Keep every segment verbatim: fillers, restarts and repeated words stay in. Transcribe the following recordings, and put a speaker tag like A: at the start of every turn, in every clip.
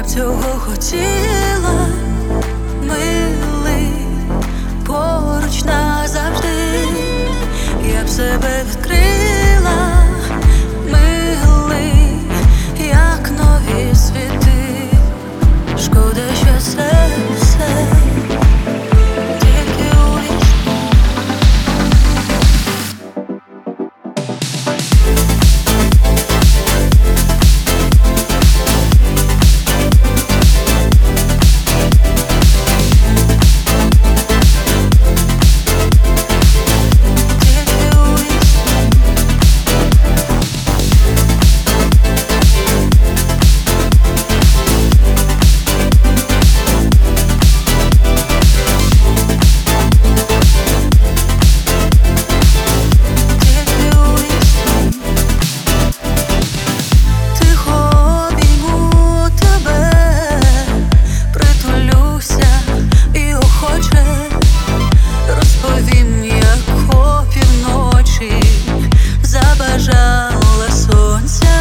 A: б цього хотіла, милий, поруч назавжди. Я б себе відкрила, милий, як нові світи. Шкода, що це все тільки у вісні. Забажала сонця,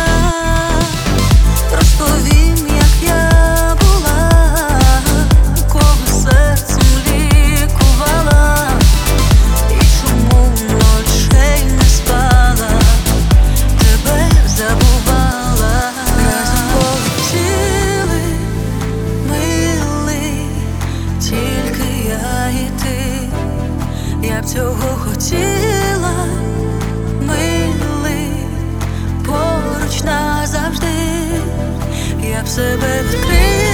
A: розповім, як я була, кого серцем лікувала, і чому ночей не спала, тебе забувала. Разом полетіли, милий, тільки я і ти. Я б цього хотіла, назавжди. Я б себе відкрила.